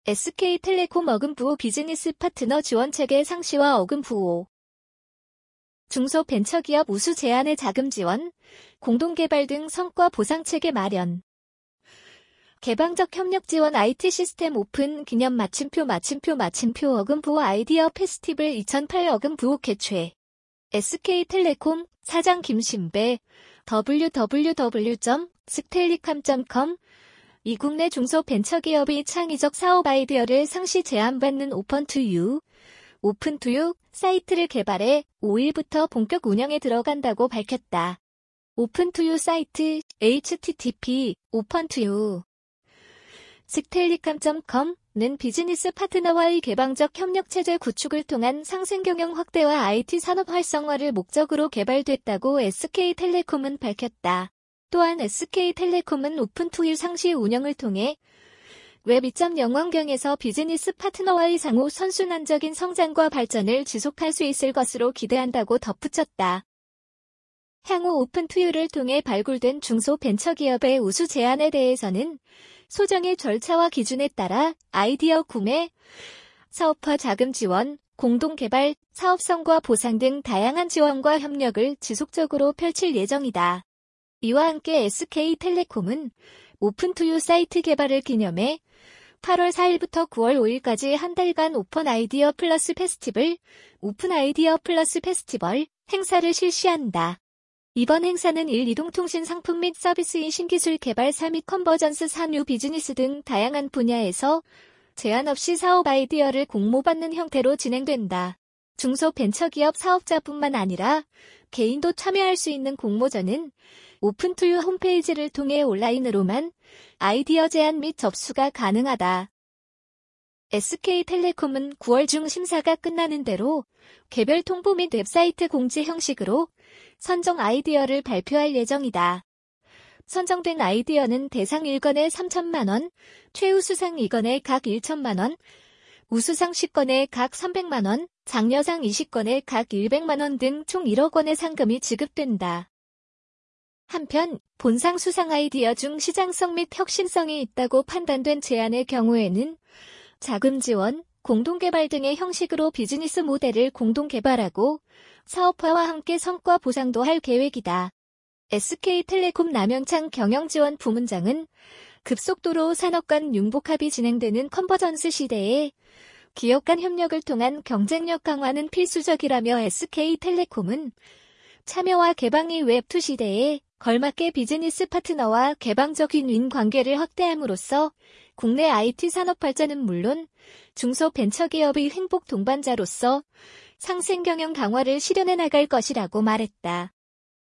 SK텔레콤 어금부호 비즈니스 파트너 지원체계 상시와 어금부호 중소벤처기업 우수 제안의 자금 지원, 공동개발 등 성과 보상체계 마련. 개방적 협력 지원 IT 시스템 오픈 기념 마침표 어금부호 아이디어 페스티벌 2008 어금부호 개최. SK텔레콤 사장 김신배 www.sktellicom.com 이 국내 중소벤처기업의 창의적 사업 아이디어를 상시 제안받는 오픈투유 사이트를 개발해 5일부터 본격 운영에 들어간다고 밝혔다. 오픈투유 사이트 http opentoyu sktellicom.com는 비즈니스 파트너와의 개방적 협력체제 구축을 통한 상생경영 확대와 IT 산업 활성화를 목적으로 개발됐다고 SK텔레콤은 밝혔다. 또한 SK텔레콤은 오픈투유 상시 운영을 통해 웹 2.0 환경에서 비즈니스 파트너와의 상호 선순환적인 성장과 발전을 지속할 수 있을 것으로 기대한다고 덧붙였다. 향후 오픈투유를 통해 발굴된 중소벤처기업의 우수 제안에 대해서는 소정의 절차와 기준에 따라 아이디어 구매, 사업화 자금 지원, 공동개발, 사업성과 보상 등 다양한 지원과 협력을 지속적으로 펼칠 예정이다. 이와 함께 SK텔레콤은 오픈투유 사이트 개발을 기념해 8월 4일부터 9월 5일까지 한 달간 오픈 아이디어 플러스 페스티벌 행사를 실시한다. 이번 행사는 1. 이동통신 상품 및 서비스의 신기술 개발 3. 및 컨버전스 4. 뉴 비즈니스 등 다양한 분야에서 제한 없이 사업 아이디어를 공모받는 형태로 진행된다. 중소벤처기업 사업자뿐만 아니라 개인도 참여할 수 있는 공모전은 오픈투유 홈페이지를 통해 온라인으로만 아이디어 제안 및 접수가 가능하다. SK텔레콤은 9월 중 심사가 끝나는 대로 개별 통보 및 웹사이트 공지 형식으로 선정 아이디어를 발표할 예정이다. 선정된 아이디어는 대상 1건에 3천만 원, 최우수상 2건에 각 1천만 원, 우수상 10건에 각 300만 원, 장려상 20건에 각 100만 원 등 총 1억 원의 상금이 지급된다. 한편 본상 수상 아이디어 중 시장성 및 혁신성이 있다고 판단된 제안의 경우에는 자금 지원, 공동개발 등의 형식으로 비즈니스 모델을 공동개발하고 사업화와 함께 성과 보상도 할 계획이다. SK텔레콤 남영창 경영지원 부문장은 급속도로 산업 간 융복합이 진행되는 컨버전스 시대에 기업 간 협력을 통한 경쟁력 강화는 필수적이라며 SK텔레콤은 참여와 개방의 웹2 시대에 걸맞게 비즈니스 파트너와 개방적 윈윈 관계를 확대함으로써 국내 IT 산업 발전은 물론 중소벤처기업의 행복 동반자로서 상생 경영 강화를 실현해 나갈 것이라고 말했다.